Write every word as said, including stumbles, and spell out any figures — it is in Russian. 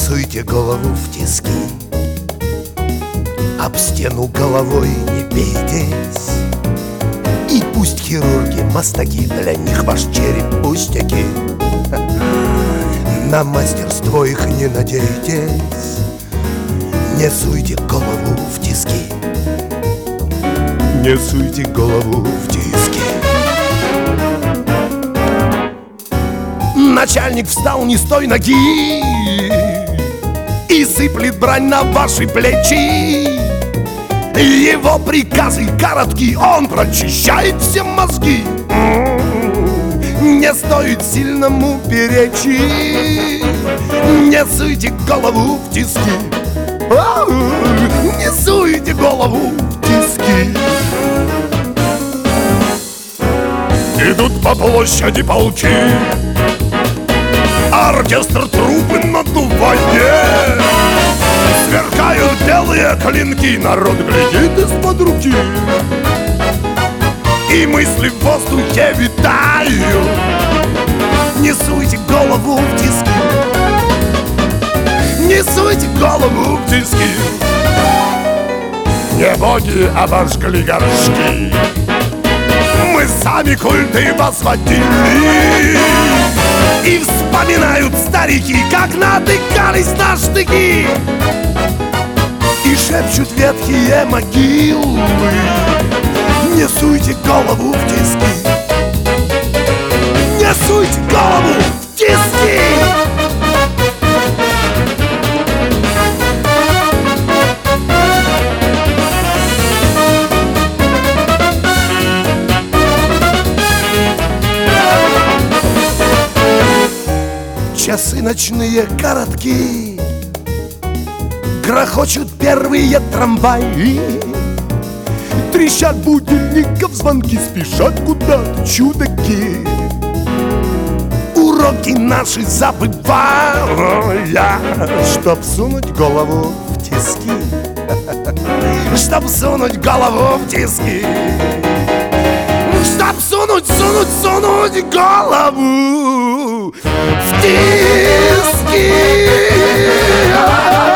суйте голову в тиски, об стену головой не бейтесь. И пусть хирурги, мастаки, для них ваш череп пустяки. На мастерство их не надейтесь, не суйте голову в тиски, не суйте голову в тиски. Начальник встал не с той ноги и сыплет брань на ваши плечи. Его приказы коротки, он прочищает все мозги. Не стоит сильному перечить, не суйте голову в тиски, не суйте голову в тиски. Идут по площади полки, оркестр трубы надувает, сверкают белые клинки, народ глядит из-под руки. И мысли в воздухе витают, не суйте голову в тиски, не суйте голову в тиски. Не боги обожгли горшки, мы сами культы возводили. И вспоминают старики, как натыкались на штыки, и шепчут ветхие могилы, не суйте голову в тиски, не суйте голову в тиски. Часы ночные коротки, грохочут первые трамваи, трещат будильников звонки, спешат куда-то чудаки. Уроки наши забывая, чтоб сунуть голову в тиски, чтоб сунуть голову в тиски, чтоб сунуть, сунуть, сунуть голову в тиски.